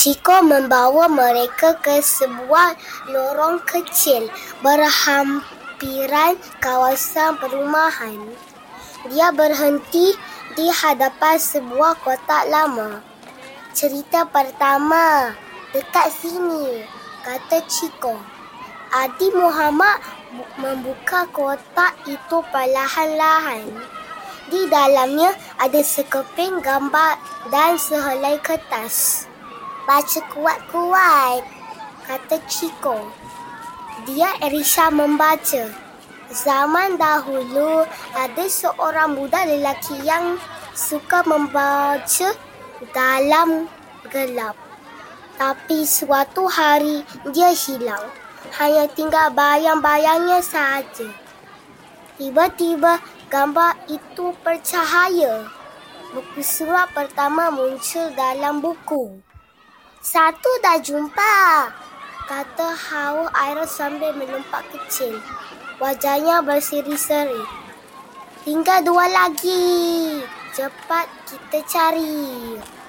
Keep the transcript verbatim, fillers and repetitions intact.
Chico membawa mereka ke sebuah lorong kecil berhampiran kawasan perumahan. Dia berhenti di hadapan sebuah kotak lama. "Cerita pertama, dekat sini," kata Chico. Adi Muhammad membuka kotak itu perlahan-lahan. Di dalamnya ada sekeping gambar dan sehelai kertas. "Baca kuat-kuat," kata Chico. Dia risau membaca. Zaman dahulu ada seorang budak lelaki yang suka membaca dalam gelap. Tapi suatu hari dia hilang. Hanya tinggal bayang-bayangnya sahaja. Tiba-tiba gambar itu bercahaya. Buku surat pertama muncul dalam buku. "Satu dah jumpa," kata Hawa Aira sambil melompat kecil. Wajahnya berseri-seri. "Tinggal dua lagi. Cepat kita cari."